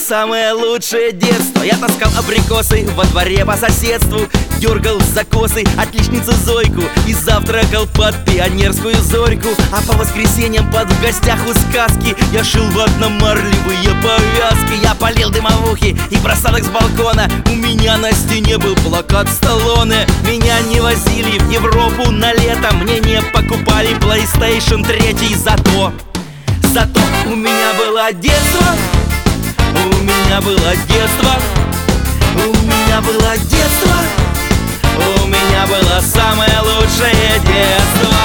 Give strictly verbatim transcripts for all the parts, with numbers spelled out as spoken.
самое лучшее детство. Я таскал абрикосы во дворе по соседству, дергал за косы отличницу Зойку и завтракал под пионерскую зорьку. А по воскресеньям под в гостях у сказки я шил ватно-марлевые повязки. Я полил дымовухи и бросал их с балкона. У меня на стене был плакат Сталлоне. Меня не возили в Европу на лето, мне не покупали плейстейшн три. Зато, зато у меня было детство. У меня было детство. У меня было детство. У меня было самое лучшее детство.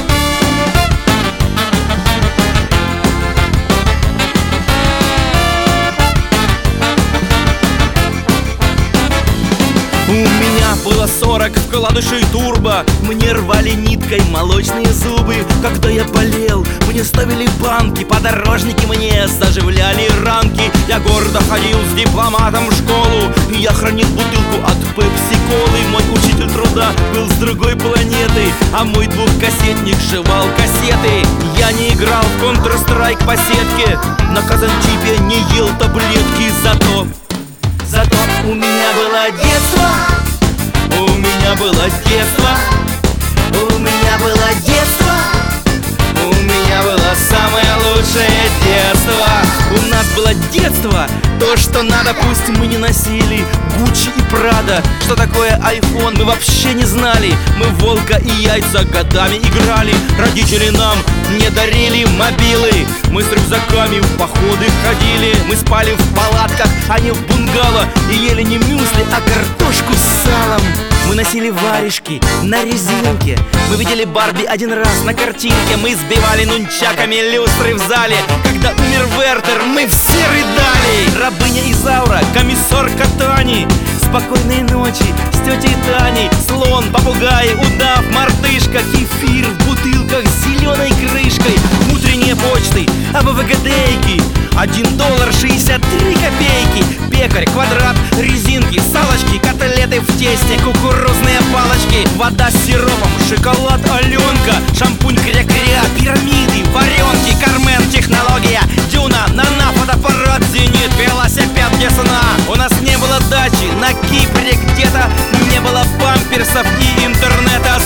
У меня было сорок вкладышей турбо. Мне рвали ниткой молочные зубы. Когда я болел, мне ставили банки. Подорожники мне заживляли ранки. Я гордо ходил с дипломатом в школу. И я хранил бутылку от пепси-колы. Мой учитель труда был с другой планеты, а мой двухкассетник жевал кассеты. Я не играл в Counter-Strike по сетке, на казанчипе не ел таблетки. Зато, зато у меня было детство. У меня было детство. У меня было детство. У меня было самое лучшее детство. У нас было детство, то, что надо, пусть мы не носили Гуччи и Прада. Что такое айфон, мы вообще не знали. Мы в волка и яйца годами играли. Родители нам не дарили мобилы. Мы с рюкзаками в походы ходили. Мы спали в палатках, а не в бунгало. И ели не мюсли, а картошку с салом. Мы носили варежки на резинке. Мы видели Барби один раз на картинке. Мы сбивали нунчаками люстры в зале. Когда умер Вертер, мы все рыдали. Рабыня Изаура, комиссар Катани. Спокойной ночи с тетей Таней. Слон, попугай, удав, мартышка. Кефир в бутылках с зеленой крышкой. Утренние почты, АБВГДейки. Один доллар шестьдесят три копейки. Пекарь, квадрат, резинки, салочки, котлеты в тесте, кукурузные палочки. Вода с сиропом, шоколад Аленка. Шампунь кря-кря, пирамиды, варенки. Кармен, технология, Дюна, Нана, фотоаппарат, Зенит, велосипед, весна. У нас не было дачи на Кипре где-то. Не было памперсов и интернета.